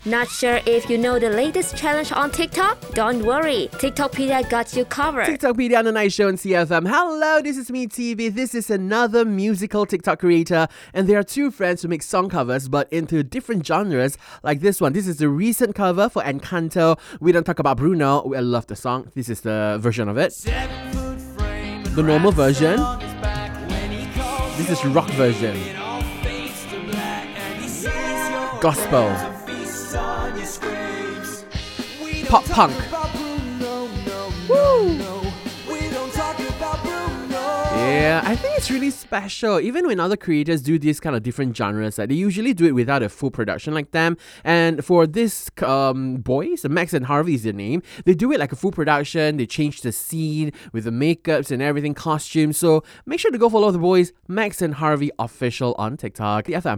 Not sure if you know the latest challenge on TikTok? Don't worry, TikTokpedia got you covered. TikTokpedia on the night show on CFM. Hello, this is me, TV. This is another musical TikTok creator, and there are two friends who make song covers, but into different genres, like this one. This is the recent cover for Encanto. We don't talk about Bruno. I love the song. This is the version of it. The normal version. This is rock version. Gospel. Pop punk. Woo! Yeah, I think it's really special. Even when other creators do these kind of different genres, they usually do it without a full production like them. And for this boys, Max and Harvey is their name, they do it like a full production. They change the scene with the makeups and everything, costumes. So make sure to go follow the boys, Max and Harvey Official on TikTok. The FM.